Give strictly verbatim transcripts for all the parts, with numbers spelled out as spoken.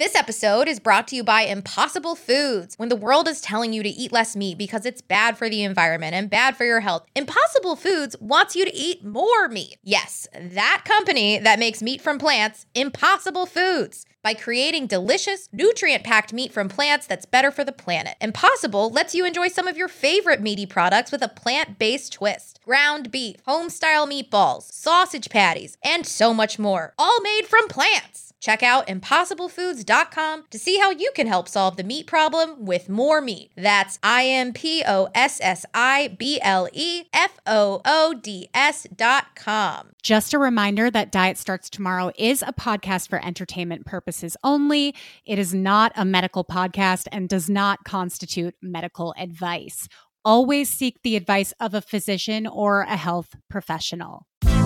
This episode is brought to you by Impossible Foods. When the world is telling you to eat less meat because it's bad for the environment and bad for your health, Impossible Foods wants you to eat more meat. Yes, that company that makes meat from plants, Impossible Foods. By creating delicious, nutrient-packed meat from plants that's better for the planet. Impossible lets you enjoy some of your favorite meaty products with a plant-based twist. Ground beef, home-style meatballs, sausage patties, and so much more. All made from plants. Check out impossible foods dot com to see how you can help solve the meat problem with more meat. That's I M P O S S I B L E F O O D S dot com. Just a reminder that Diet Starts Tomorrow is a podcast for entertainment purposes only. It is not a medical podcast and does not constitute medical advice. Always seek the advice of a physician or a health professional.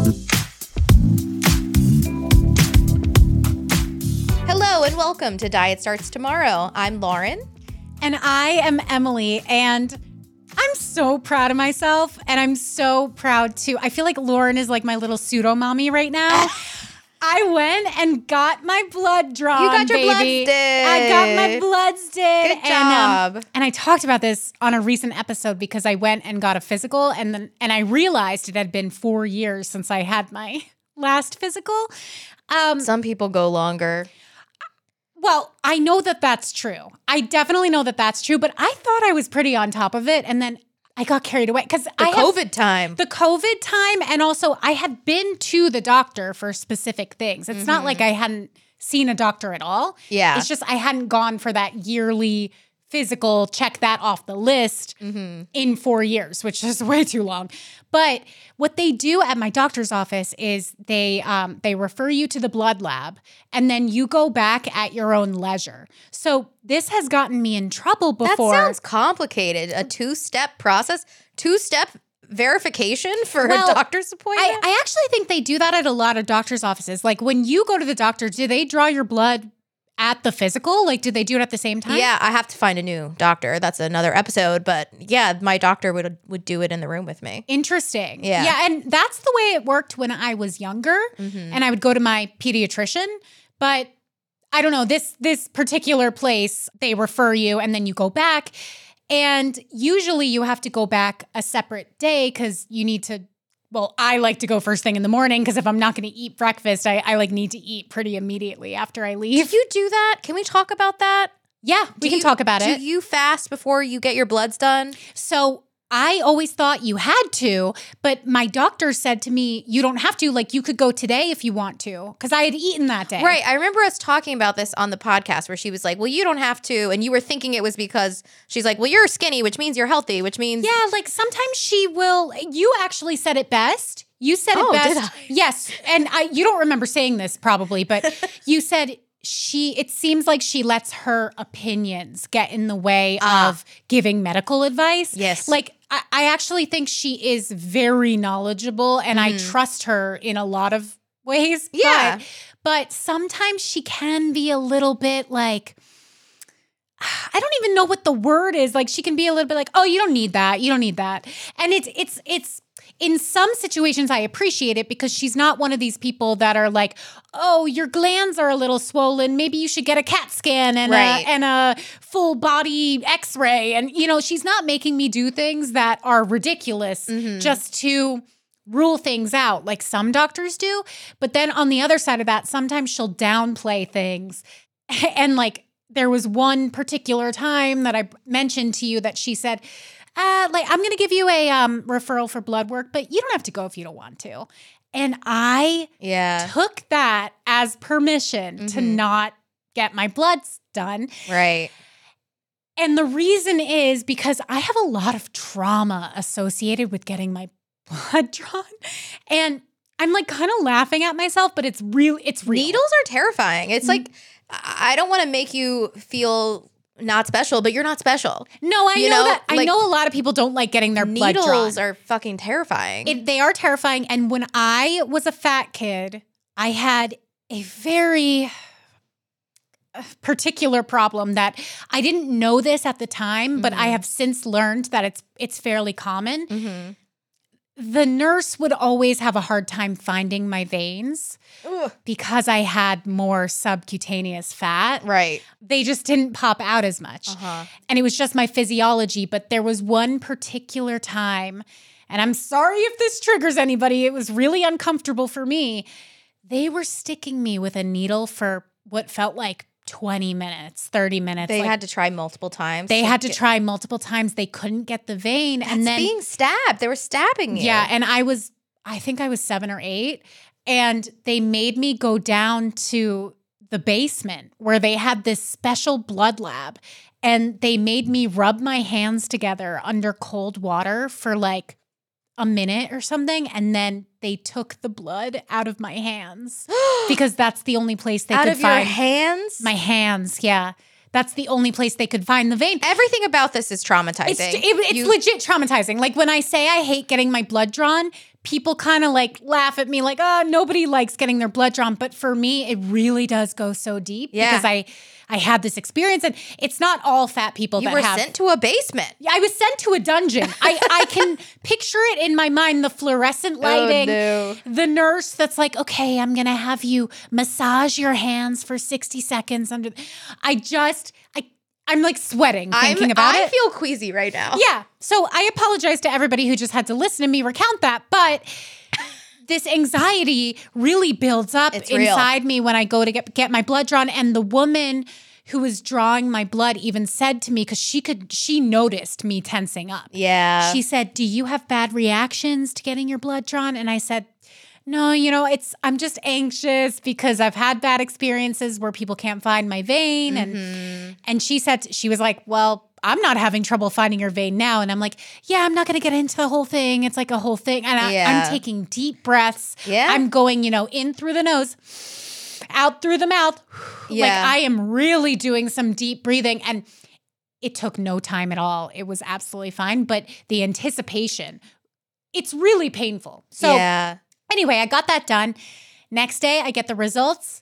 Hello and welcome to Diet Starts Tomorrow. I'm Lauren. And I am Emily, and I'm so proud of myself, and I'm so proud to, I feel like Lauren is like my little pseudo mommy right now. I went and got my blood drawn, You got your baby. bloods did. I got my bloods did. Good and, job. Um, and I talked about this on a recent episode because I went and got a physical, and then and I realized it had been four years since I had my last physical. Um, Some people go longer. Well, I know that that's true. I definitely know that that's true, but I thought I was pretty on top of it, and then I got carried away because The I COVID have, time. the COVID time, and also I had been to the doctor for specific things. It's mm-hmm. not like I hadn't seen a doctor at all. Yeah, it's just I hadn't gone for that yearly physical, check that off the list mm-hmm. in four years, which is way too long. But what they do at my doctor's office is they um, they refer you to the blood lab, and then you go back at your own leisure. So this has gotten me in trouble before. That sounds complicated. A two-step process, two-step verification for well, a doctor's appointment? I, I actually think they do that at a lot of doctor's offices. Like when you go to the doctor, do they draw your blood at the physical? Like, do they do it at the same time? Yeah, I have to find a new doctor. That's another episode. But yeah, my doctor would would do it in the room with me. Interesting. Yeah. Yeah, and that's the way it worked when I was younger. Mm-hmm. And I would go to my pediatrician. But I don't know, this this particular place, they refer you and then you go back. And usually you have to go back a separate day because you need to Well, I like to go first thing in the morning because if I'm not going to eat breakfast, I, I like need to eat pretty immediately after I leave. Do you do that? Can we talk about that? Yeah, we do can you, talk about do it. Do you fast before you get your bloods done? So I always thought you had to, but my doctor said to me, you don't have to. Like, you could go today if you want to, because I had eaten that day. Right. I remember us talking about this on the podcast where she was like, well, you don't have to. And you were thinking it was because she's like, well, you're skinny, which means you're healthy, which means. Yeah, like sometimes she will. You actually said it best. You said oh, it best. Did I? Yes. And I, you don't remember saying this probably, but you said she, it seems like she lets her opinions get in the way uh, of giving medical advice. Yes. Like, I, I actually think she is very knowledgeable and mm. I trust her in a lot of ways. Yeah. But, but sometimes she can be a little bit like, I don't even know what the word is. Like, she can be a little bit like, oh, you don't need that. You don't need that. And it's, it's, it's, in some situations, I appreciate it because she's not one of these people that are like, oh, your glands are a little swollen. Maybe you should get a CAT scan and, right. a, and a full body x-ray. And, you know, she's not making me do things that are ridiculous mm-hmm. just to rule things out like some doctors do. But then on the other side of that, sometimes she'll downplay things. And like there was one particular time that I mentioned to you that she said, Uh, like, I'm going to give you a um, referral for blood work, but you don't have to go if you don't want to. And I yeah. took that as permission mm-hmm. to not get my bloods done. Right. And the reason is because I have a lot of trauma associated with getting my blood drawn. And I'm like kind of laughing at myself, but it's real. It's real. Needles are terrifying. It's mm-hmm. like, I don't want to make you feel not special, but you're not special. No, I you know, know that. like, I know a lot of people don't like getting their blood drawn. Needles are fucking terrifying. It, they are terrifying. And when I was a fat kid, I had a very particular problem that I didn't know this at the time, mm-hmm. but I have since learned that it's it's fairly common. Mm-hmm. the nurse would always have a hard time finding my veins Ugh. because I had more subcutaneous fat. Right. They just didn't pop out as much. Uh-huh. And it was just my physiology. But there was one particular time, and I'm sorry if this triggers anybody, it was really uncomfortable for me. They were sticking me with a needle for what felt like twenty minutes, thirty minutes. They like, had to try multiple times. They to had to get- try multiple times. They couldn't get the vein. That's and then being stabbed. They were stabbing you. yeah, and I was, I think I was seven or eight, and they made me go down to the basement where they had this special blood lab, and they made me rub my hands together under cold water for like a minute or something, and then they took the blood out of my hands because that's the only place they Out could of your find hands? my hands. Yeah, that's the only place they could find the vein. Everything about this is traumatizing. It's, it, it's You- legit traumatizing. Like when I say I hate getting my blood drawn, people kind of like laugh at me like, oh, nobody likes getting their blood drawn. But for me, it really does go so deep Yeah. because I, I had this experience, and it's not all fat people You that were have. sent to a basement. I was sent to a dungeon. I, I can picture it in my mind, the fluorescent lighting, no. the nurse that's like, okay, I'm going to have you massage your hands for sixty seconds under. I just, I, I'm like sweating thinking I'm, about I it. feel queasy right now. Yeah. So I apologize to everybody who just had to listen to me recount that, but this anxiety really builds up It's real. inside me when I go to get, get my blood drawn. And the woman who was drawing my blood even said to me, because she could, she noticed me tensing up. Yeah. She said, "Do you have bad reactions to getting your blood drawn?" And I said, "No, you know, it's, I'm just anxious because I've had bad experiences where people can't find my vein." Mm-hmm. And, and she said, she was like, "Well, I'm not having trouble finding your vein now." And I'm like, "Yeah, I'm not going to get into the whole thing. It's like a whole thing." And I, Yeah. I'm taking deep breaths. Yeah. I'm going, you know, in through the nose, out through the mouth. Like Yeah. I am really doing some deep breathing, and it took no time at all. It was absolutely fine. But the anticipation, it's really painful. So yeah. anyway, I got that done. Next day, I get the results.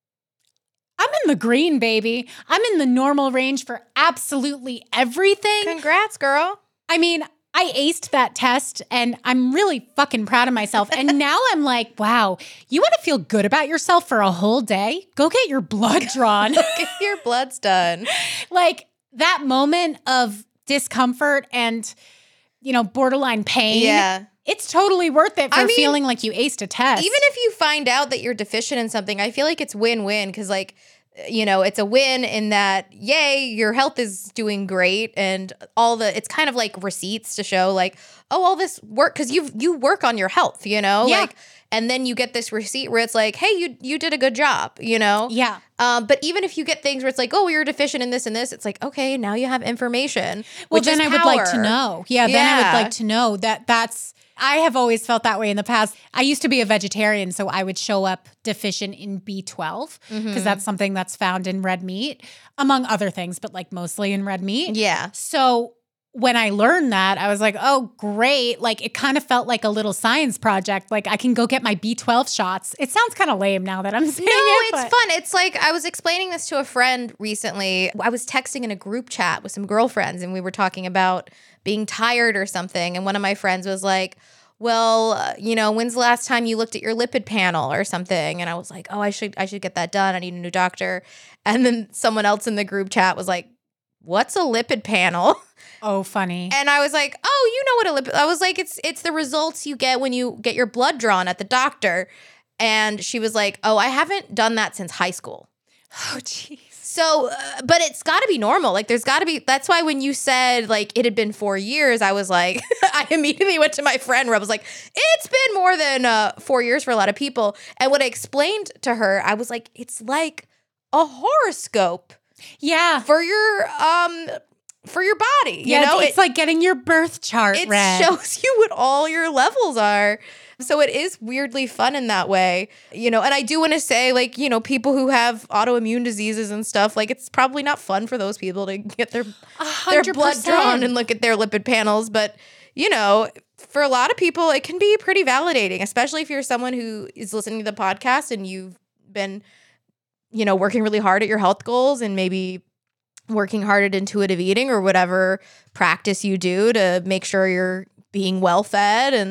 I'm in the green, baby. I'm in the normal range for absolutely everything. Congrats, girl. I mean, I aced that test, and I'm really fucking proud of myself. And now I'm like, wow, you want to feel good about yourself for a whole day? Go get your blood drawn. Get your blood's done. Like that moment of discomfort and, you know, borderline pain. Yeah. It's totally worth it for I mean, feeling like you aced a test. Even if you find out that you're deficient in something, I feel like it's win-win because, like, you know, it's a win in that, yay, your health is doing great, and all the, it's kind of like receipts to show, like, oh, all this work because you you work on your health, you know, Yeah. like, and then you get this receipt where it's like, hey, you you did a good job, you know, Yeah. Um, but even if you get things where it's like, oh, you're deficient in this and this, it's like, okay, now you have information. Well, which then is I would like to power. know. Yeah, then I Yeah. would like to know that that's, I have always felt that way in the past. I used to be a vegetarian, so I would show up deficient in B twelve because Mm-hmm. that's something that's found in red meat, among other things, but like mostly in red meat. Yeah. So when I learned that, I was like, oh, great. Like it kind of felt like a little science project. Like I can go get my B twelve shots. It sounds kind of lame now that I'm saying No, it. it's but- fun. It's like I was explaining this to a friend recently. I was texting in a group chat with some girlfriends, and we were talking about being tired or something. And one of my friends was like, well, uh, you know, when's the last time you looked at your lipid panel or something? And I was like, oh, I should I should get that done. I need a new doctor. And then someone else in the group chat was like, what's a lipid panel? Oh, funny. And I was like, oh, you know what a lipid, I was like, it's it's the results you get when you get your blood drawn at the doctor. And she was like, oh, I haven't done that since high school. Oh, jeez. So, uh, but it's got to be normal. Like, there's got to be, that's why when you said, like, it had been four years, I was like, I immediately went to my friend where I was like, it's been more than uh, four years for a lot of people. And when I explained to her, I was like, it's like a horoscope Yeah. for your, um, for your body. You Yeah, know, it's it, like getting your birth chart it read. shows you what all your levels are. So it is weirdly fun in that way, you know, and I do want to say, like, you know, people who have autoimmune diseases and stuff, like, it's probably not fun for those people to get their, A their hundred blood drawn percent. and look at their lipid panels. But, you know, for a lot of people, it can be pretty validating, especially if you're someone who is listening to the podcast and you've been, you know, working really hard at your health goals and maybe working hard at intuitive eating or whatever practice you do to make sure you're being well fed and,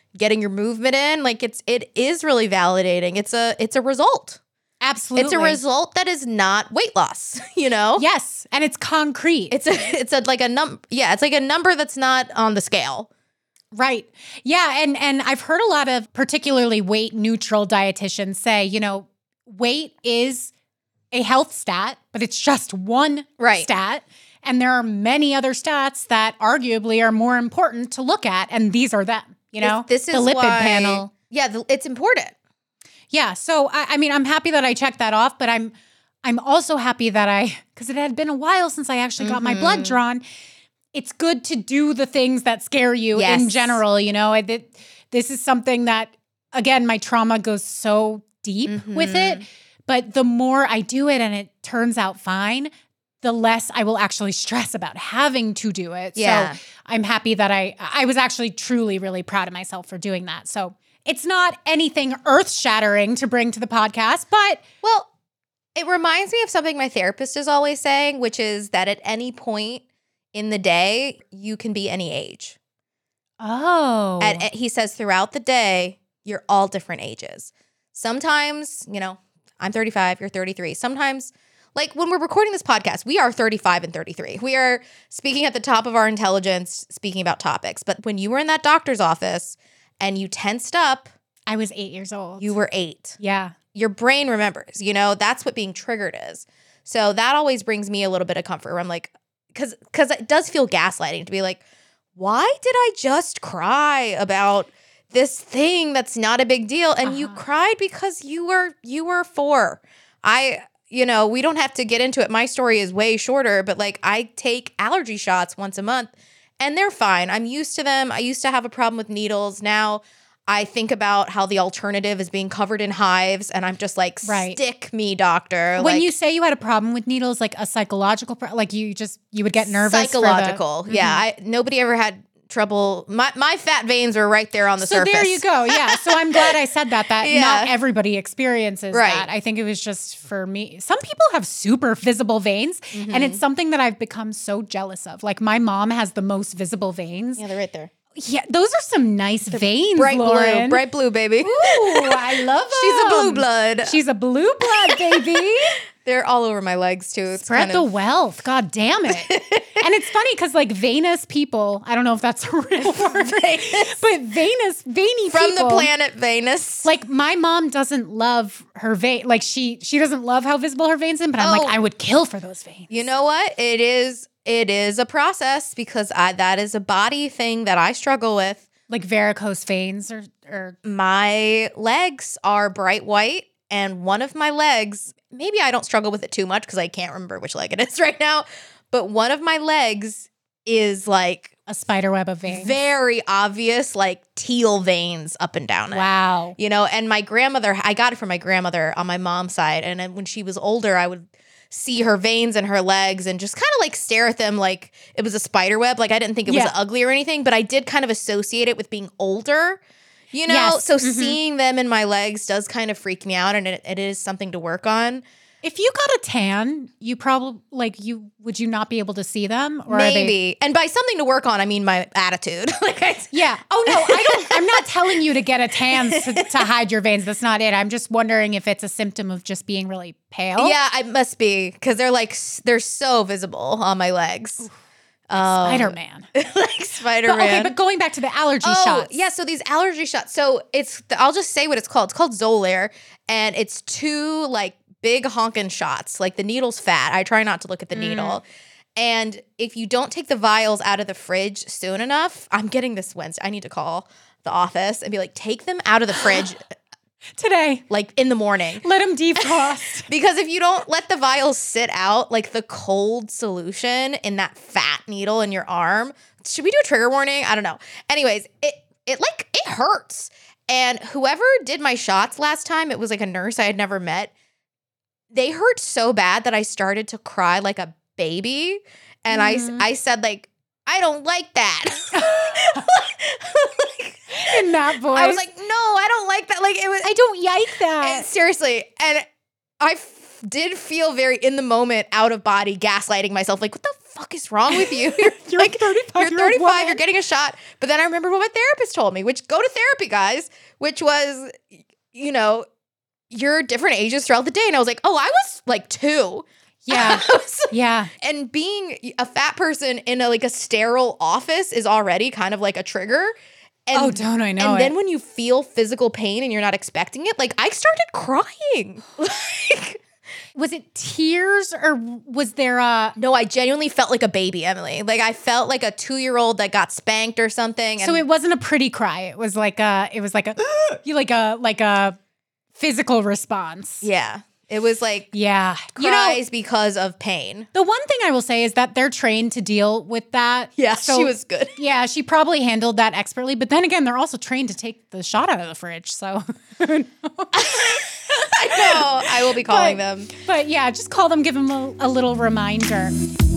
getting your movement in. Like it's it is really validating. It's a it's a result. Absolutely. It's a result that is not weight loss, you know? Yes. And it's concrete. It's a it's a like a num yeah, it's like a number that's not on the scale. Right. Yeah. And and I've heard a lot of particularly weight neutral dietitians say, you know, weight is a health stat, but it's just one right. stat. And there are many other stats that arguably are more important to look at. And these are them, you know? This, this the is lipid why, panel. Yeah, the, it's important. Yeah. So, I, I mean, I'm happy that I checked that off, but I'm I'm also happy that I, because it had been a while since I actually got mm-hmm. my blood drawn. It's good to do the things that scare you yes. in general. You know, it, it, this is something that, again, my trauma goes so deep mm-hmm. with it. But the more I do it and it turns out fine, the less I will actually stress about having to do it. Yeah. So I'm happy that I, I was actually truly, really proud of myself for doing that. So it's not anything earth-shattering to bring to the podcast, but well, it reminds me of something my therapist is always saying, which is that at any point in the day, you can be any age. Oh. At, at, he says throughout the day, you're all different ages. Sometimes, you know, I'm thirty-five, you're thirty-three. Sometimes, like when we're recording this podcast, we are thirty-five and thirty-three. We are speaking at the top of our intelligence, speaking about topics. But when you were in that doctor's office and you tensed up, I was eight years old. You were eight. Yeah. Your brain remembers, you know, that's what being triggered is. So that always brings me a little bit of comfort where I'm like, because because it does feel gaslighting to be like, why did I just cry about this thing that's not a big deal? And uh-huh. you cried because you were you were four. I, you know, we don't have to get into it. My story is way shorter, but like I take allergy shots once a month and they're fine. I'm used to them. I used to have a problem with needles. Now I think about how the alternative is being covered in hives and I'm just like, right. stick me, doctor. When like, you say you had a problem with needles, like a psychological, pro- like you just, you would get nervous. Psychological. For the, yeah. Mm-hmm. I, nobody ever had trouble. My my fat veins were right there on the so surface. So there you go. Yeah. So I'm glad I said that, that yeah. not everybody experiences right. that. I think it was just for me. Some people have super visible veins mm-hmm. and it's something that I've become so jealous of. Like my mom has the most visible veins. Yeah, they're right there. Yeah, those are some nice they're veins, bright Lauren. blue, bright blue, baby. Ooh, I love them. She's a blue blood. She's a blue blood, baby. They're all over my legs too. It's Spread kind the of... wealth. God damn it. And it's funny because like Venus people, I don't know if that's a real word, Venus. but Venus, veiny From people. the planet Venus. Like my mom doesn't love her vein. Like she she doesn't love how visible her veins are, but I'm oh. like, I would kill for those veins. You know what? It is, it is a process because I that is a body thing that I struggle with. Like varicose veins or, or my legs are bright white and one of my legs, maybe I don't struggle with it too much because I can't remember which leg it is right now, but one of my legs is like a spider web of veins. Very obvious, like teal veins up and down it. Wow. You know, and my grandmother, I got it from my grandmother on my mom's side. And then when she was older, I would see her veins in her legs and just kind of like stare at them like it was a spider web. Like I didn't think it was yeah. ugly or anything, but I did kind of associate it with being older, you know? Yes. So mm-hmm. seeing them in my legs does kind of freak me out and it, it is something to work on. If you got a tan, you probably like you would you not be able to see them? Or maybe. They- and by something to work on, I mean my attitude. like I, yeah. Oh no, I don't. I'm not telling you to get a tan to, to hide your veins. That's not it. I'm just wondering if it's a symptom of just being really pale. Yeah, it must be because they're like they're so visible on my legs. Um, Spider-Man, like Spider-Man. But, okay, but going back to the allergy oh, shots. Yeah, so these allergy shots. So it's I'll just say what it's called. It's called Xolair, and it's two like big honkin' shots. Like the needle's fat. I try not to look at the mm. needle. And if you don't take the vials out of the fridge soon enough, I'm getting this Wednesday. I need to call the office and be like, take them out of the fridge today, like in the morning. Let them defrost. Because if you don't let the vials sit out, like the cold solution in that fat needle in your arm, should we do a trigger warning? I don't know. Anyways, it it like it hurts. And whoever did my shots last time, it was like a nurse I had never met. They hurt so bad that I started to cry like a baby. And mm. I, I said, like, I don't like that. like, in that voice. I was like, no, I don't like that. Like, it was. I don't like that. And seriously. And I f- did feel very in the moment, out of body, gaslighting myself. Like, what the fuck is wrong with you? You're, You're like, thirty-five. You're thirty-five. You're getting a shot. But then I remember what my therapist told me, which go to therapy, guys, which was, you know, you're different ages throughout the day. And I was like, oh, I was like two. Yeah. was, yeah. And being a fat person in a like a sterile office is already kind of like a trigger. And, oh, don't I know And it. then when you feel physical pain and you're not expecting it, like I started crying. like, was it tears or was there a... no, I genuinely felt like a baby, Emily. Like I felt like a two-year-old that got spanked or something. So and- it wasn't a pretty cry. It was like a, it was like a, you like a, like a physical response. Yeah. It was like Yeah. cries You know, because of pain. the one thing I will say is that they're trained to deal with that. Yeah, So- she was good. Yeah, she probably handled that expertly. But then again, they're also trained to take the shot out of the fridge. So, I know. I will be calling But- them. but yeah, just call them, give them a, a little reminder.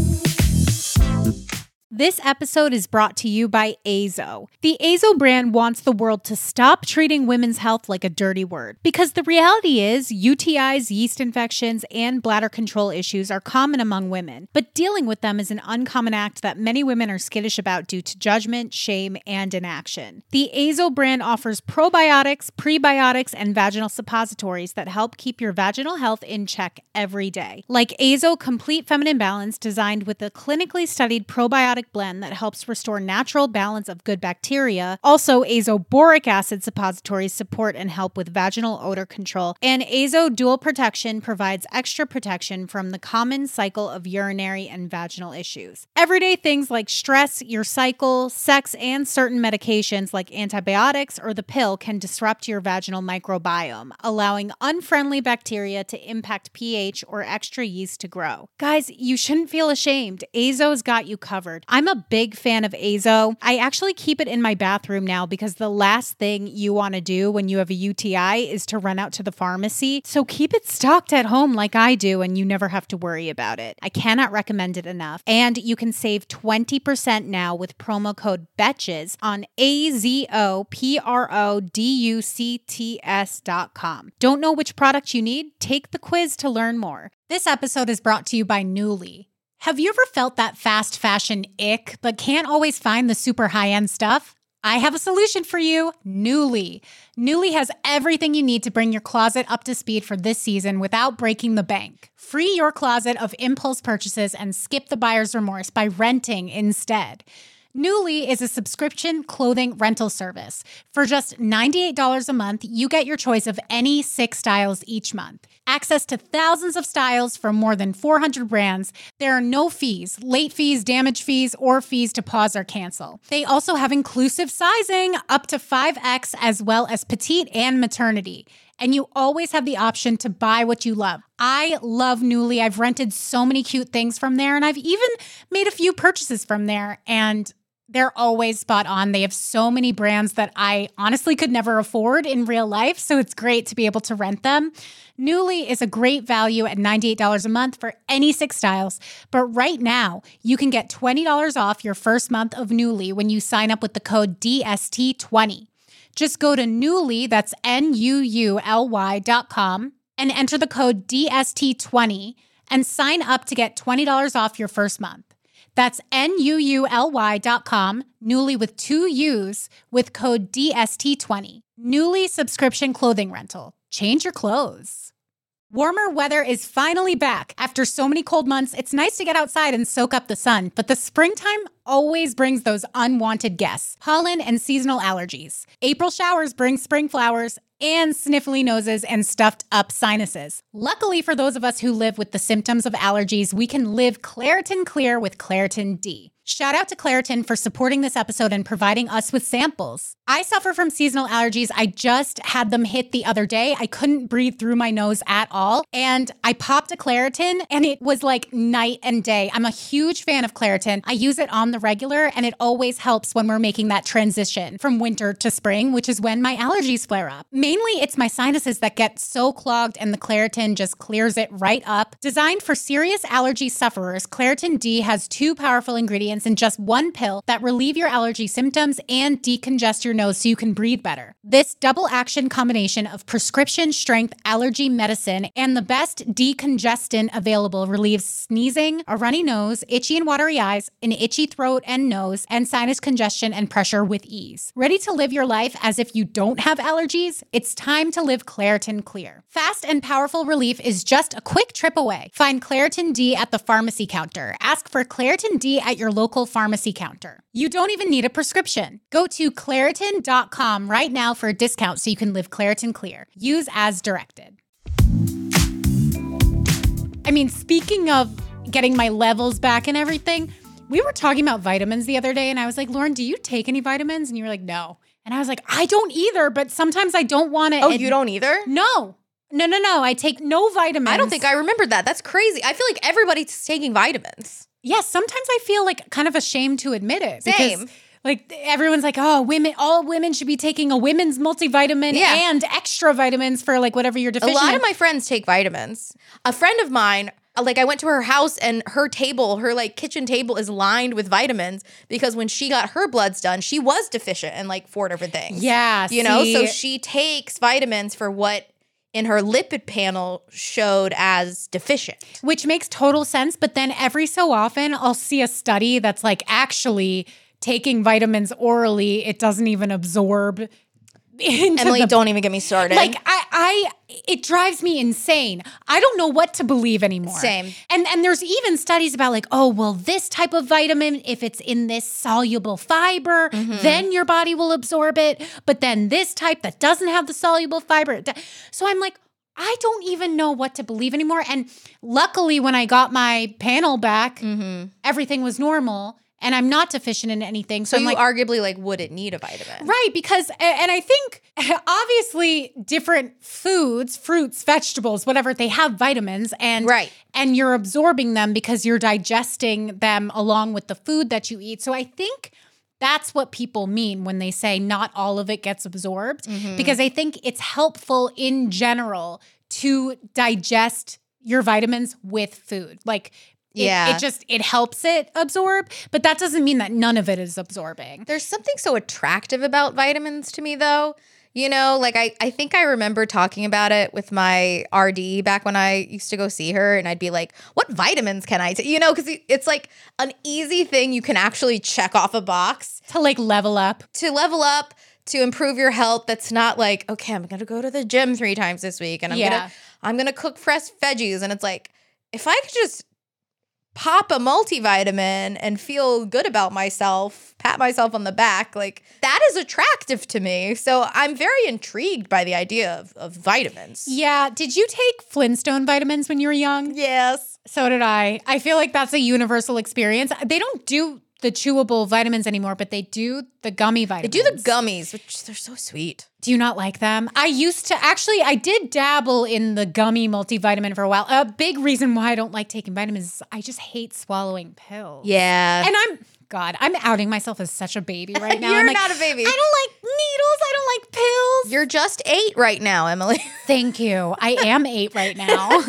This episode is brought to you by Azo. The Azo brand wants the world to stop treating women's health like a dirty word. Because the reality is, U T Is, yeast infections, and bladder control issues are common among women. But dealing with them is an uncommon act that many women are skittish about due to judgment, shame, and inaction. The Azo brand offers probiotics, prebiotics, and vaginal suppositories that help keep your vaginal health in check every day. Like Azo Complete Feminine Balance, designed with a clinically studied probiotic blend that helps restore natural balance of good bacteria. Also, Azo Boric Acid suppositories support and help with vaginal odor control. And Azo Dual Protection provides extra protection from the common cycle of urinary and vaginal issues. Everyday things like stress, your cycle, sex, and certain medications like antibiotics or the pill can disrupt your vaginal microbiome, allowing unfriendly bacteria to impact pH or extra yeast to grow. Guys, you shouldn't feel ashamed. Azo's got you covered. I'm a big fan of Azo. I actually keep it in my bathroom now because the last thing you want to do when you have a U T I is to run out to the pharmacy. So keep it stocked at home like I do and you never have to worry about it. I cannot recommend it enough. And you can save twenty percent now with promo code BETCHES on A Z O P R O D U C T S dot com. Don't know which product you need? Take the quiz to learn more. This episode is brought to you by Nuuly. Have you ever felt that fast fashion ick, but can't always find the super high-end stuff? I have a solution for you, Nuuly. Nuuly has everything you need to bring your closet up to speed for this season without breaking the bank. Free your closet of impulse purchases and skip the buyer's remorse by renting instead. Nuuly is a subscription clothing rental service. For just ninety-eight dollars a month, you get your choice of any six styles each month. Access to thousands of styles from more than four hundred brands. There are no fees, late fees, damage fees, or fees to pause or cancel. They also have inclusive sizing up to five X as well as petite and maternity. And you always have the option to buy what you love. I love Nuuly. I've rented so many cute things from there, and I've even made a few purchases from there, and they're always spot on. They have so many brands that I honestly could never afford in real life, so it's great to be able to rent them. Nuuly is a great value at ninety-eight dollars a month for any six styles, but right now, you can get twenty dollars off your first month of Nuuly when you sign up with the code D S T twenty. Just go to Nuuly, that's N U U L Y dot com, and enter the code D S T twenty and sign up to get twenty dollars off your first month. That's N U U L Y dot com, Nuuly with two U's, with code D S T twenty. Nuuly subscription clothing rental. Change your clothes. Warmer weather is finally back. After so many cold months, it's nice to get outside and soak up the sun, but the springtime always brings those unwanted guests, pollen and seasonal allergies. April showers bring spring flowers and sniffly noses and stuffed up sinuses. Luckily for those of us who live with the symptoms of allergies, we can live Claritin Clear with Claritin D. Shout out to Claritin for supporting this episode and providing us with samples. I suffer from seasonal allergies. I just had them hit the other day. I couldn't breathe through my nose at all. And I popped a Claritin and it was like night and day. I'm a huge fan of Claritin. I use it on the regular and it always helps when we're making that transition from winter to spring, which is when my allergies flare up. Maybe Mainly, it's my sinuses that get so clogged and the Claritin just clears it right up. Designed for serious allergy sufferers, Claritin D has two powerful ingredients in just one pill that relieve your allergy symptoms and decongest your nose so you can breathe better. This double action combination of prescription strength allergy medicine and the best decongestant available relieves sneezing, a runny nose, itchy and watery eyes, an itchy throat and nose, and sinus congestion and pressure with ease. Ready to live your life as if you don't have allergies? It's time to live Claritin Clear. Fast and powerful relief is just a quick trip away. Find Claritin D at the pharmacy counter. Ask for Claritin D at your local pharmacy counter. You don't even need a prescription. Go to Claritin dot com right now for a discount so you can live Claritin Clear. Use as directed. I mean, speaking of getting my levels back and everything, we were talking about vitamins the other day and I was like, Lauren, do you take any vitamins? And you were like, no. And I was like, I don't either, but sometimes I don't want to. Oh, you don't either? No. No, no, no. I take no vitamins. I don't think I remembered that. That's crazy. I feel like everybody's taking vitamins. Yes, yeah, sometimes I feel like kind of ashamed to admit it. Same. Because, like, everyone's like, oh, women, all women should be taking a women's multivitamin yeah. and extra vitamins for like whatever you're deficient in. A lot of my friends take vitamins. A friend of mine, like I went to her house and her table, her like kitchen table is lined with vitamins because when she got her bloods done, she was deficient in like four different things. Yeah. You see? know, so she takes vitamins for what in her lipid panel showed as deficient. Which makes total sense. But then every so often I'll see a study that's like actually taking vitamins orally, it doesn't even absorb. Emily, the, don't even get me started. Like I, I, it drives me insane. I don't know what to believe anymore. Same. And and there's even studies about like, oh, well, this type of vitamin, if it's in this soluble fiber, mm-hmm. then your body will absorb it. But then this type that doesn't have the soluble fiber. So I'm like, I don't even know what to believe anymore. And luckily, when I got my panel back, mm-hmm. everything was normal. And I'm not deficient in anything. So, so I'm you like, arguably like wouldn't need a vitamin. Right, because, and I think obviously different foods, fruits, vegetables, whatever, they have vitamins and, right. and you're absorbing them because you're digesting them along with the food that you eat. So I think that's what people mean when they say not all of it gets absorbed, mm-hmm. because I think it's helpful in general to digest your vitamins with food. Like, It, yeah. it just, it helps it absorb, but that doesn't mean that none of it is absorbing. There's something so attractive about vitamins to me though. You know, like I, I think I remember talking about it with my R D back when I used to go see her and I'd be like, what vitamins can I take? You know, because it's like an easy thing you can actually check off a box. To like level up. To level up, to improve your health. That's not like, okay, I'm going to go to the gym three times this week and I'm yeah. going to, I'm going to cook fresh veggies. And it's like, if I could just pop a multivitamin and feel good about myself, pat myself on the back, like that is attractive to me. So I'm very intrigued by the idea of, of vitamins. Yeah. Did you take Flintstone vitamins when you were young? Yes. So did I. I feel like that's a universal experience. They don't do the chewable vitamins anymore, but they do the gummy vitamins. They do the gummies, which they're so sweet. Do you not like them? I used to, actually, I did dabble in the gummy multivitamin for a while. A big reason why I don't like taking vitamins is I just hate swallowing pills. Yeah. And I'm, God, I'm outing myself as such a baby right now. You're I'm like, not a baby. I don't like needles. I don't like pills. You're just eight right now, Emily. Thank you. I am eight right now.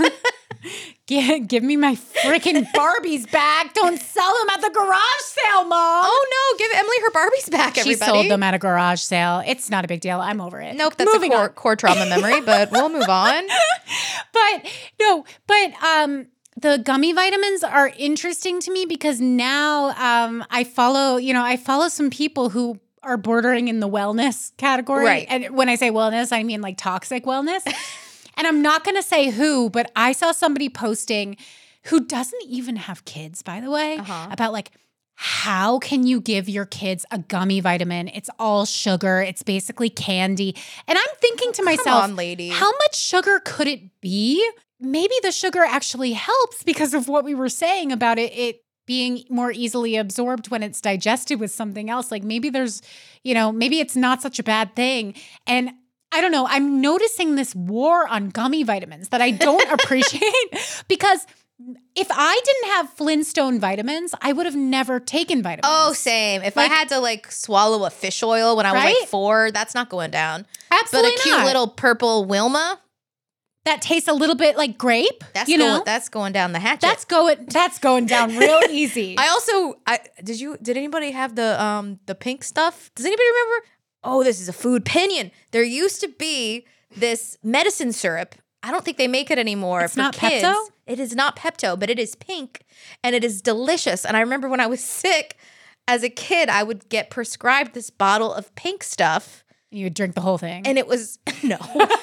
Give, give me my freaking Barbies back. Don't sell them at the garage sale, Mom. Oh, no. Give Emily her Barbies back, everybody. She sold them at a garage sale. It's not a big deal. I'm over it. Nope, that's Moving a core, core trauma memory, but we'll move on. But, no, but um, the gummy vitamins are interesting to me because now um, I follow, you know, I follow some people who are bordering in the wellness category. Right. And when I say wellness, I mean like toxic wellness. And I'm not going to say who, but I saw somebody posting who doesn't even have kids, by the way, uh-huh. about like, how can you give your kids a gummy vitamin? It's all sugar. It's basically candy. And I'm thinking to myself, Come on, lady. How much sugar could it be? Maybe the sugar actually helps because of what we were saying about it, it being more easily absorbed when it's digested with something else. Like maybe there's, you know, maybe it's not such a bad thing. And I don't know, I'm noticing this war on gummy vitamins that I don't appreciate because if I didn't have Flintstone vitamins, I would have never taken vitamins. Oh, same. If Like- I had to like swallow a fish oil when I was Right? like four, that's not going down. Absolutely But a cute not. little purple Wilma, that tastes a little bit like grape. that's you going, know, that's going down the hatchet. that's going that's going down real easy. I also I did you did anybody have the um the pink stuff? Does anybody remember? Oh, this is a food opinion. There used to be this medicine syrup. I don't think they make it anymore It's for not kids. Pepto? It is not Pepto, but it is pink and it is delicious. And I remember when I was sick as a kid, I would get prescribed this bottle of pink stuff. You would drink the whole thing. And it was no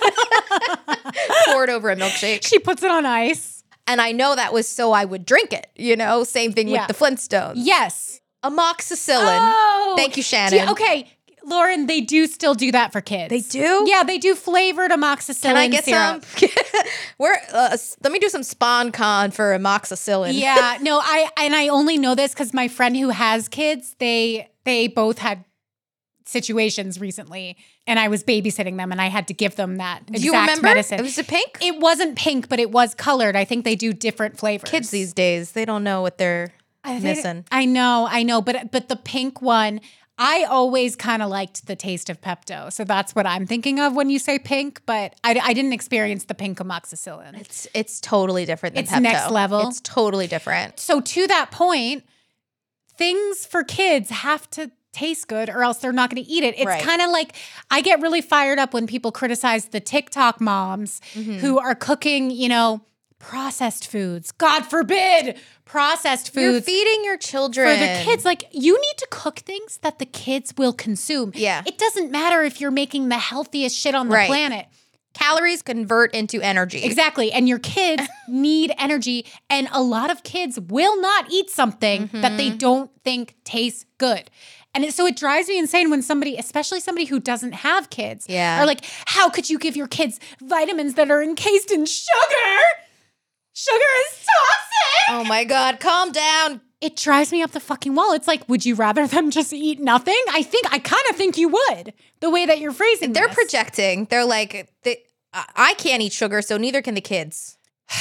poured over a milkshake. She puts it on ice. And I know that was so I would drink it, you know, same thing Yeah. with the Flintstones. Yes. Amoxicillin. Oh. Thank you, Do Shannon. you- okay, Lauren, they do still do that for kids. They do? Yeah, they do flavored amoxicillin Can I get syrup. some? We're uh, s- let me do some spawn con for amoxicillin. Yeah, no, I and I only know this because my friend who has kids, they they both had situations recently, and I was babysitting them, and I had to give them that Do exact you remember? medicine. It was a pink. It wasn't pink, but it was colored. I think they do different flavors. Kids these days, they don't know what they're I think- missing. I know, I know, but but the pink one, I always kind of liked the taste of Pepto, so that's what I'm thinking of when you say pink. But I, I didn't experience the pink amoxicillin. It's it's totally different than It's Pepto. next level. It's totally different. So to that point, things for kids have to taste good or else they're not going to eat it. It's Right. kind of like I get really fired up when people criticize the TikTok moms Mm-hmm. who are cooking, you know, processed foods. God forbid, processed You're foods feeding your children for the kids. Like, you need to cook things that the kids will consume. Yeah. It doesn't matter if you're making the healthiest shit on the Right. planet. Calories convert into energy. Exactly. And your kids need energy. And a lot of kids will not eat something that Mm-hmm. they don't think tastes good. And it, so it drives me insane when somebody, especially somebody who doesn't have kids, Yeah. are like, how could you give your kids vitamins that are encased in sugar? Sugar is toxic. Oh my God, calm down. It drives me up the fucking wall. It's like, would you rather them just eat nothing? I think, I kind of think you would, the way that you're phrasing They're this. projecting. They're like, they, I I can't eat sugar, so neither can the kids.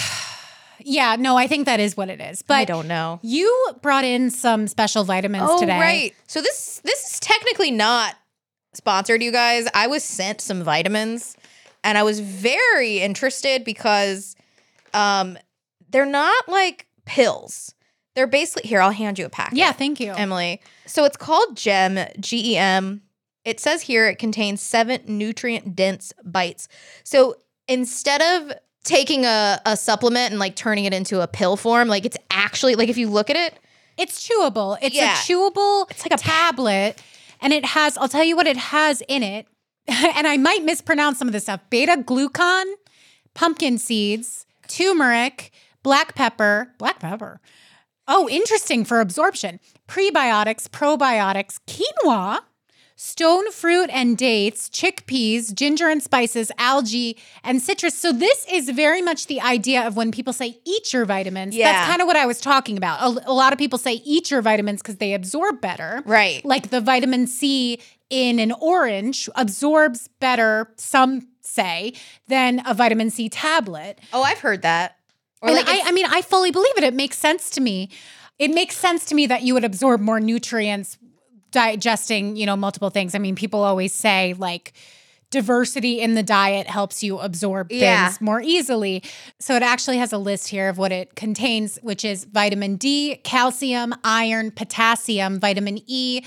Yeah, no, I think that is what it is. But I don't know. you brought in some special vitamins Oh, today. right. So this this is technically not sponsored, you guys. I was sent some vitamins, and I was very interested because um, they're not like pills. They're basically here. I'll hand you a packet. Yeah, thank you. Emily. So it's called GEM, G E M. It says here it contains seven nutrient dense bites. So instead of taking a, a supplement and like turning it into a pill form, like it's actually like if you look at it, It's chewable. It's Yeah. a chewable It's like a tablet. And it has, I'll tell you what it has in it. And I might mispronounce some of this stuff. Beta glucan, pumpkin seeds, turmeric, black pepper, black pepper. Oh, interesting for absorption. Prebiotics, probiotics, quinoa, stone fruit and dates, chickpeas, ginger and spices, algae, and citrus. So this is very much the idea of when people say eat your vitamins. Yeah. That's kind of what I was talking about. A, a lot of people say eat your vitamins because they absorb better. right. Like the vitamin C in an orange absorbs better, some say, than a vitamin C tablet. Oh, I've heard that. Or And like I, it's- I mean, I fully believe it. It makes sense to me. It makes sense to me that you would absorb more nutrients digesting, you know, multiple things. I mean, people always say like diversity in the diet helps you absorb things Yeah. more easily. So it actually has a list here of what it contains, which is vitamin D, calcium, iron, potassium, vitamin E,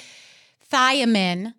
thiamine,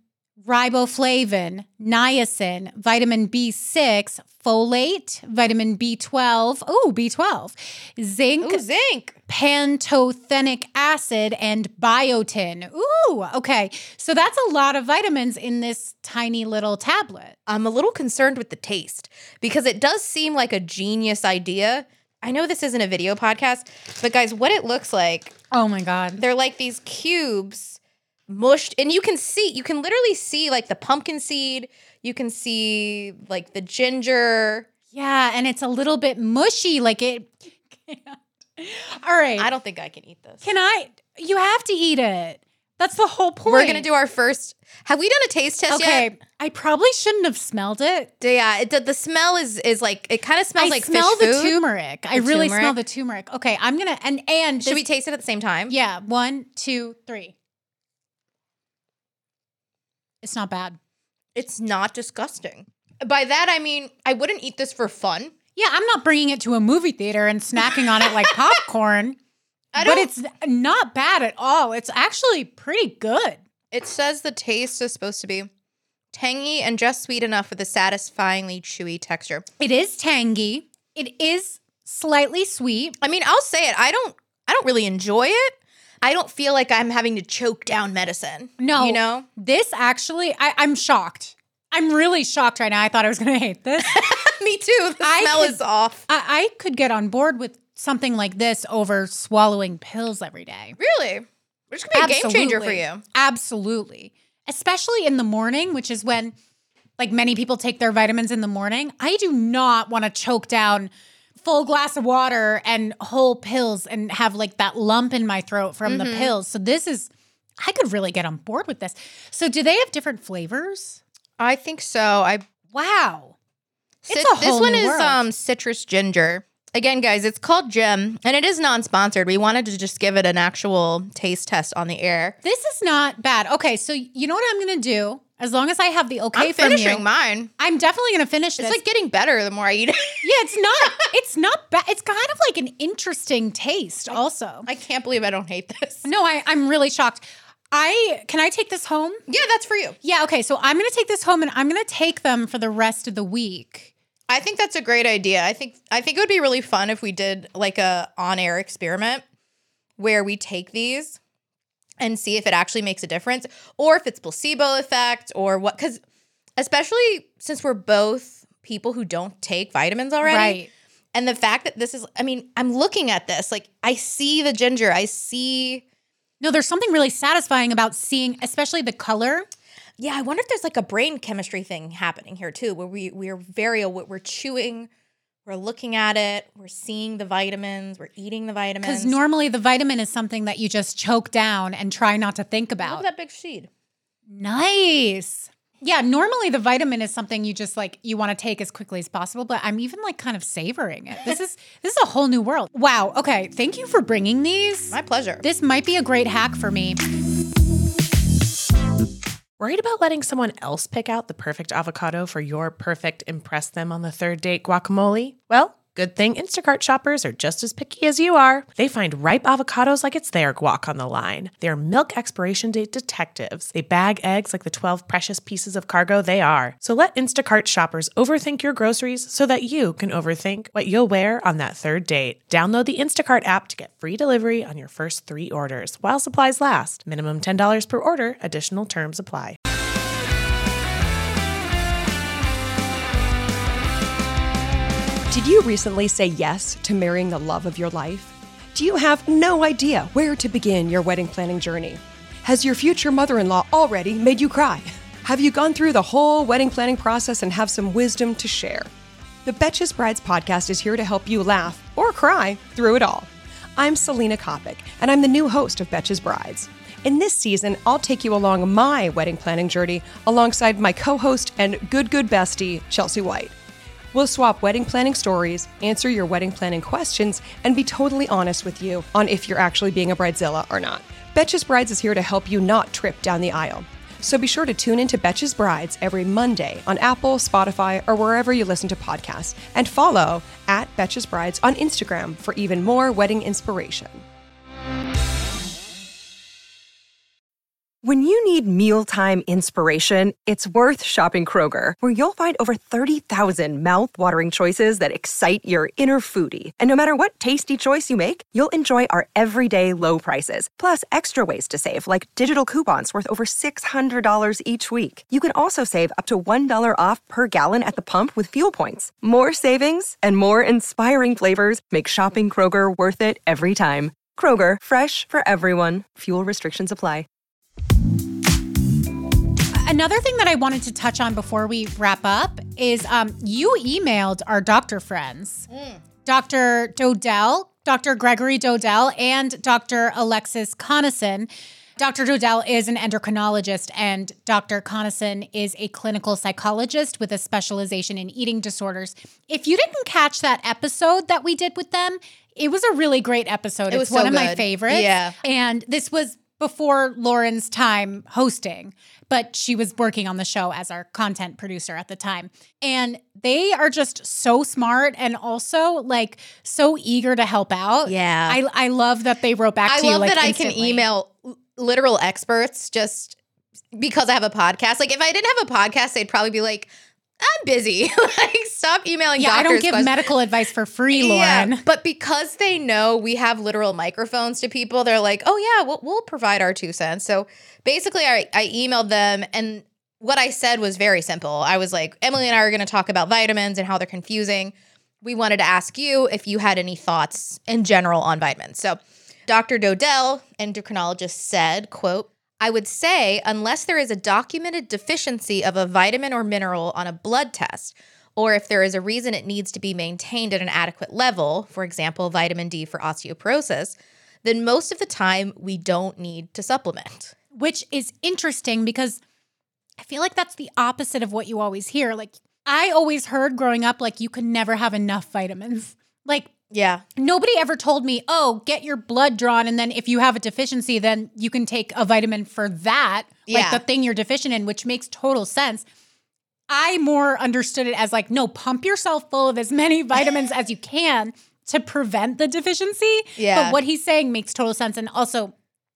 riboflavin, niacin, vitamin B six, folate, vitamin B twelve, oh, B twelve, zinc, Ooh, zinc. pantothenic acid, and biotin. Ooh, okay. So that's a lot of vitamins in this tiny little tablet. I'm a little concerned with the taste because it does seem like a genius idea. I know this isn't a video podcast, but guys, what it looks like, Oh my God. they're like these cubes mushed, and you can see, you can literally see like the pumpkin seed, you can see like the ginger. Yeah, and it's a little bit mushy. Like it. All right. I don't think I can eat this. Can I? You have to eat it. That's the whole point. We're going to do our first. Have we done a taste test okay, yet? Okay, I probably shouldn't have smelled it. Yeah, it, the, the smell is is like, it kind of smells I like smell fish the food. turmeric. I The really turmeric. smell the turmeric. Okay, I'm going to, and, and. Should this- we taste it at the same time? Yeah, one, two, three. It's not bad. It's not disgusting. By that, I mean, I wouldn't eat this for fun. Yeah, I'm not bringing it to a movie theater and snacking on it like popcorn. I But don't- it's not bad at all. It's actually pretty good. It says the taste is supposed to be tangy and just sweet enough with a satisfyingly chewy texture. It is tangy. It is slightly sweet. I mean, I'll say it. I don't I don't really enjoy it. I don't feel like I'm having to choke down medicine. No. You know? This actually, I, I'm shocked. I'm really shocked right now. I thought I was going to hate this. Me too. The I smell could- is off. I, I could get on board with something like this over swallowing pills every day. Really? We're just gonna be a game changer for Absolutely. you. Absolutely. Especially in the morning, which is when like many people take their vitamins in the morning. I do not want to choke down full glass of water and whole pills and have like that lump in my throat from Mm-hmm. the pills. So this is, I could really get on board with this. So do they have different flavors? I think so. I Wow. It's Cit- a this whole one new is world. um citrus ginger. Again, guys, it's called Gem, and it is non-sponsored. We wanted to just give it an actual taste test on the air. This is not bad. Okay, so you know what I'm going to do? As long as I have the okay I'm from finishing you, mine. I'm definitely going to finish It's this. like getting better the more I eat it. yeah, it's not. It's not bad. It's kind of like an interesting taste. Also, I can't believe I don't hate this. no, I, I'm really shocked. I can I take this home? Yeah, that's for you. Yeah. Okay. So I'm going to take this home, and I'm going to take them for the rest of the week. I think that's a great idea. I think I think it would be really fun if we did like a on-air experiment where we take these and see if it actually makes a difference, or if it's placebo effect, or what. Because especially since we're both people who don't take vitamins already, Right. and the fact that this is, I mean, I'm looking at this, like I see the ginger, I see. No, there's something really satisfying about seeing, especially the color. Yeah, I wonder if there's like a brain chemistry thing happening here too, where we we're very aw- we're chewing, we're looking at it, we're seeing the vitamins, we're eating the vitamins. Because normally the vitamin is something that you just choke down and try not to think Look about. at that big seed. Nice. Yeah, normally the vitamin is something you just like you want to take as quickly as possible, but I'm even like kind of savoring it. This is this is a whole new world. Wow. Okay, thank you for bringing these. My pleasure. This might be a great hack for me. Worried about letting someone else pick out the perfect avocado for your perfect impress them on the third date guacamole? Well, good thing Instacart shoppers are just as picky as you are. They find ripe avocados like it's their guac on the line. They're milk expiration date detectives. They bag eggs like the twelve precious pieces of cargo they are. So let Instacart shoppers overthink your groceries so that you can overthink what you'll wear on that third date. Download the Instacart app to get free delivery on your first three orders while supplies last. Minimum ten dollars per order. Additional terms apply. Did you recently say yes to marrying the love of your life? Do you have no idea where to begin your wedding planning journey? Has your future mother-in-law already made you cry? Have you gone through the whole wedding planning process and have some wisdom to share? The Betches Brides podcast is here to help you laugh or cry through it all. I'm Selena Kopic, and I'm the new host of Betches Brides. In this season, I'll take you along my wedding planning journey alongside my co-host and good, good bestie, Chelsea White. We'll swap wedding planning stories, answer your wedding planning questions, and be totally honest with you on if you're actually being a bridezilla or not. Betches Brides is here to help you not trip down the aisle. So be sure to tune into Betches Brides every Monday on Apple, Spotify, or wherever you listen to podcasts. And follow at Betches Brides on Instagram for even more wedding inspiration. When you need mealtime inspiration, it's worth shopping Kroger, where you'll find over thirty thousand mouth-watering choices that excite your inner foodie. And no matter what tasty choice you make, you'll enjoy our everyday low prices, plus extra ways to save, like digital coupons worth over six hundred dollars each week. You can also save up to one dollar off per gallon at the pump with fuel points. More savings and more inspiring flavors make shopping Kroger worth it every time. Kroger, fresh for everyone. Fuel restrictions apply. Another thing that I wanted to touch on before we wrap up is um, you emailed our doctor friends, mm. Doctor Dodell, Doctor Gregory Dodell, and Doctor Alexis Conason. Doctor Dodell is an endocrinologist, and Doctor Connaughton is a clinical psychologist with a specialization in eating disorders. If you didn't catch that episode that we did with them, it was a really great episode. It It's was one so of my good. favorites. Yeah. And this was before Lauren's time hosting, but she was working on the show as our content producer at the time. And they are just so smart and also like so eager to help out. Yeah. I, I love that they wrote back I to you love like that I instantly. can email l- literal experts just because I have a podcast. Like if I didn't have a podcast, they'd probably be like, I'm busy. Like stop emailing Yeah, I doctors. don't give questions. medical advice for free, Lauren. Yeah, but because they know we have literal microphones to people, they're like, oh yeah, we'll, we'll provide our two cents. So basically I, I emailed them, and what I said was very simple. I was like, Emily and I are going to talk about vitamins and how they're confusing. We wanted to ask you if you had any thoughts in general on vitamins. So Doctor Dodell, endocrinologist, said, quote, I would say unless there is a documented deficiency of a vitamin or mineral on a blood test, or if there is a reason it needs to be maintained at an adequate level, for example, vitamin D for osteoporosis, then most of the time we don't need to supplement. Which is interesting because I feel like that's the opposite of what you always hear. Like I always heard growing up, like you could never have enough vitamins. Like Yeah. nobody ever told me, oh, get your blood drawn. And then if you have a deficiency, then you can take a vitamin for that, Yeah. like the thing you're deficient in, which makes total sense. I more understood it as like, no, pump yourself full of as many vitamins as you can to prevent the deficiency. Yeah. But what he's saying makes total sense. And also,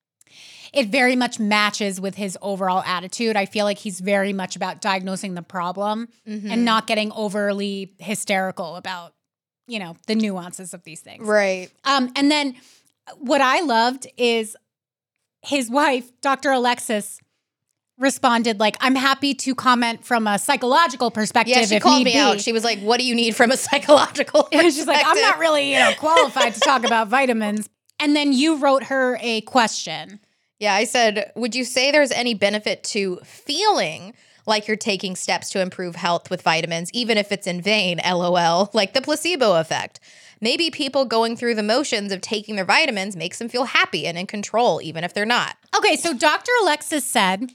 it very much matches with his overall attitude. I feel like he's very much about diagnosing the problem Mm-hmm. and not getting overly hysterical about, you know, the nuances of these things. Right. Um, and then what I loved is his wife, Doctor Alexis, responded like, I'm happy to comment from a psychological perspective Yeah, she if called need me be. out. She was like, what do you need from a psychological And she's like, I'm perspective?" not really, you know, qualified to talk about vitamins. And then you wrote her a question. Yeah, I said, would you say there's any benefit to feeling like you're taking steps to improve health with vitamins, even if it's in vain, LOL, like the placebo effect? Maybe people going through the motions of taking their vitamins makes them feel happy and in control, even if they're not. Okay, so Doctor Alexis said,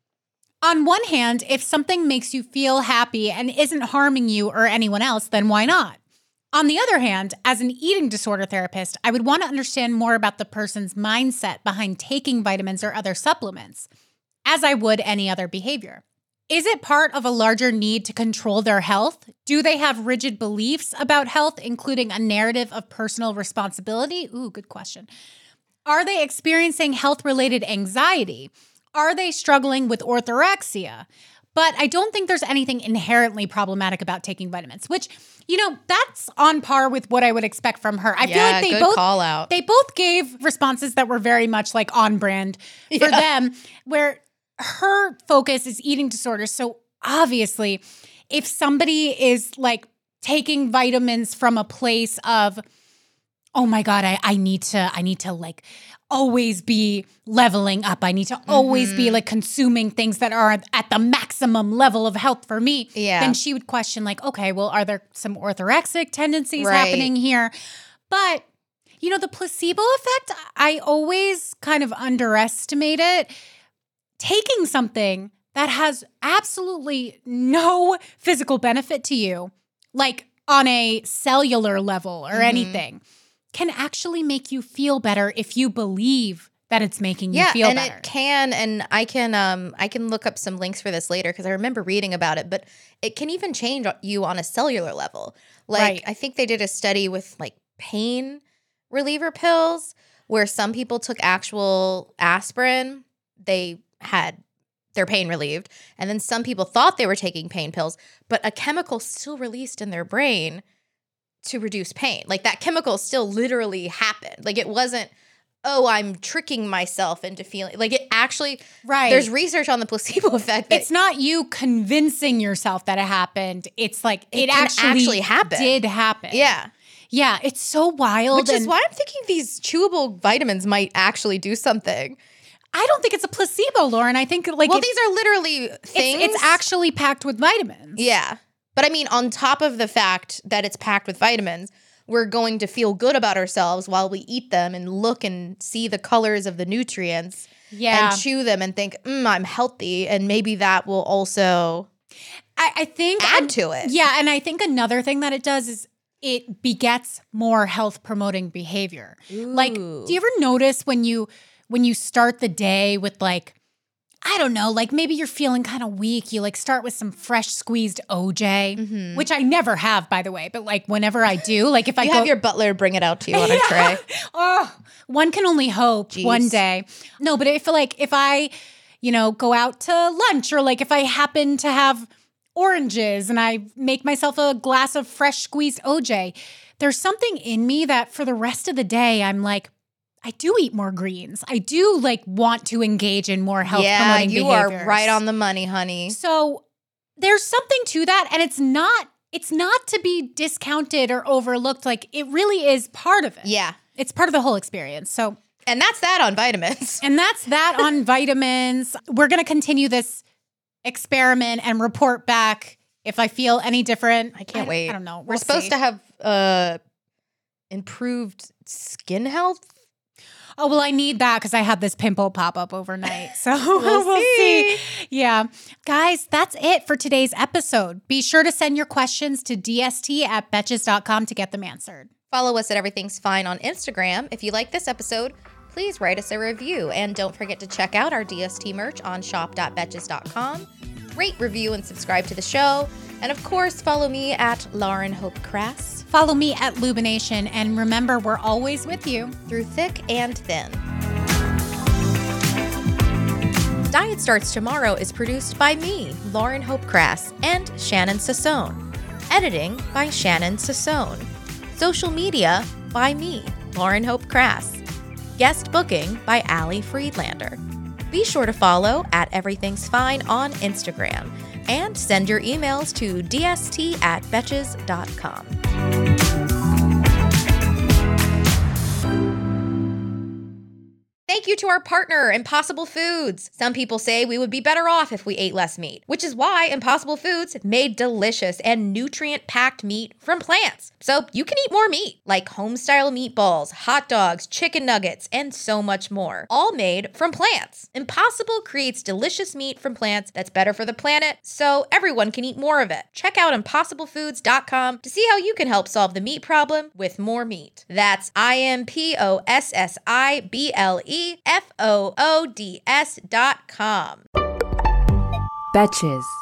on one hand, if something makes you feel happy and isn't harming you or anyone else, then why not? On the other hand, as an eating disorder therapist, I would want to understand more about the person's mindset behind taking vitamins or other supplements, as I would any other behavior. Is it part of a larger need to control their health? Do they have rigid beliefs about health, including a narrative of personal responsibility? Ooh, good question. Are they experiencing health-related anxiety? Are they struggling with orthorexia? But I don't think there's anything inherently problematic about taking vitamins, which, you know, that's on par with what I would expect from her. I feel Yeah, like they good both call out. they both gave responses that were very much like on brand for them, where her focus is eating disorders. So obviously, if somebody is like taking vitamins from a place of, oh my God, I, I need to, I need to like always be leveling up. I need to always Mm-hmm. be like consuming things that are at the maximum level of health for me. Yeah. Then she would question like, okay, well, are there some orthorexic tendencies Right. happening here? But, you know, the placebo effect, I always kind of underestimate it. Taking something that has absolutely no physical benefit to you, like on a cellular level or Mhm. anything, can actually make you feel better if you believe that it's making you Yeah, feel and better. it can, and I can, um, I can look up some links for this later because I remember reading about it. But it can even change you on a cellular level. Like Right. I think they did a study with like pain reliever pills where some people took actual aspirin, they had their pain relieved, and then some people thought they were taking pain pills, but a chemical still released in their brain to reduce pain. Like that chemical still literally happened. Like it wasn't, oh, I'm tricking myself into feeling like it actually, Right. there's research on the placebo effect. That It's not you convincing yourself that it happened. It's like it, It can actually, actually happen. did happen. yeah. Yeah, it's so wild. Which is and why I'm thinking these chewable vitamins might actually do something. I don't think it's a placebo, Lauren. I think like Well, it- these are literally things. it's, it's actually packed with vitamins. Yeah. But I mean, on top of the fact that it's packed with vitamins, we're going to feel good about ourselves while we eat them and look and see the colors of the nutrients Yeah. and chew them and think, mm, I'm healthy. And maybe that will also I, I think add and- to it. Yeah, and I think another thing that it does is it begets more health promoting behavior. Like, do you ever notice when you when you start the day with like, I don't know, like maybe you're feeling kind of weak, you like start with some fresh squeezed O J, Mm-hmm. which I never have, by the way, but like whenever I do, like if I You go, have your butler bring it out to you on a tray. oh, one can only hope Jeez. one day. No, but I feel like if I, you know, go out to lunch or like if I happen to have oranges and I make myself a glass of fresh squeezed O J, there's something in me that for the rest of the day, I'm like, I do eat more greens. I do like want to engage in more health Yeah, promoting you behaviors. are right on the money, honey. So there's something to that, and it's not it's not to be discounted or overlooked. Like it really is part of it. Yeah. It's part of the whole experience. So And that's that on vitamins. and that's that on vitamins. We're going to continue this experiment and report back if I feel any different. I can't I, wait. I don't know. We're We'll supposed see. to have uh improved skin health. Oh, well, I need that because I had this pimple pop up overnight. So We'll we'll, see. see. Yeah. Guys, that's it for today's episode. Be sure to send your questions to d s t at betches dot com to get them answered. Follow us at Everything's Fine on Instagram. If you like this episode, please write us a review. And don't forget to check out our D S T merch on shop dot betches dot com. Rate, review, and subscribe to the show. And of course, follow me at Lauren Hope Crass. Follow me at Lubination. And remember, we're always with you. Through thick and thin. Diet Starts Tomorrow is produced by me, Lauren Hope Crass, and Shannon Sassone. Editing by Shannon Sassone. Social media by me, Lauren Hope Crass. Guest booking by Allie Friedlander. Be sure to follow at Everything's Fine on Instagram and send your emails to d s t at betches dot com. Thank you to our partner, Impossible Foods. Some people say we would be better off if we ate less meat, which is why Impossible Foods made delicious and nutrient-packed meat from plants. So you can eat more meat, like home-style meatballs, hot dogs, chicken nuggets, and so much more, all made from plants. Impossible creates delicious meat from plants that's better for the planet, so everyone can eat more of it. Check out impossible foods dot com to see how you can help solve the meat problem with more meat. That's I M P O S S I B L E F O O D S dot com. Betches.